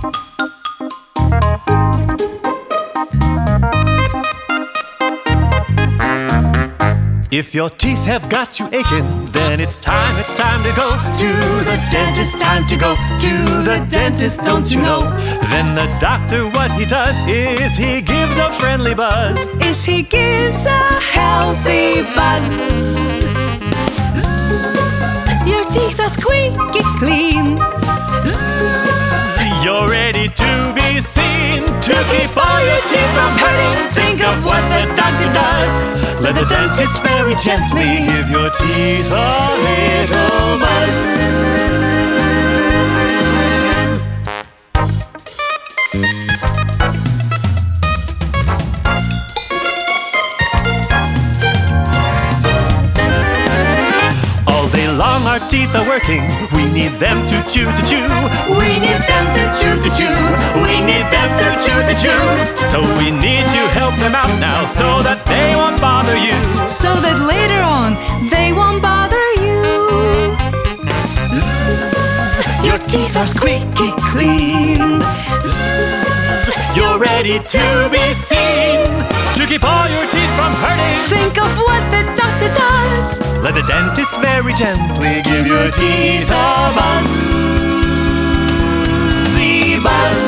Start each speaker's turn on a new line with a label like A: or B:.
A: If your teeth have got you aching, then it's time to go
B: to the dentist, time to go to the dentist, don't you know?
A: Then the doctor, what he does is he gives a friendly buzz.
B: He gives a healthy buzz. Zzz, your teeth are squeaky clean. Zzz,
A: you're ready to be seen. To keep all your teeth from hurting,
B: think of what the doctor does.
A: Let the dentist very gently give your teeth a little buzz. All day long our teeth are working. We need them to chew, to chew.
B: We need them to chew, to chew. We need them to chew, to chew.
A: So we need to help them out now, so that they won't bother you.
B: So that later on they won't bother you. Zzz, your teeth are squeaky clean. Zzz,
A: you're ready to be seen. To keep all your teeth from hurting,
B: think of what the doctor does.
A: Let the dentist very gently give your teeth a buzz.
B: Buzz.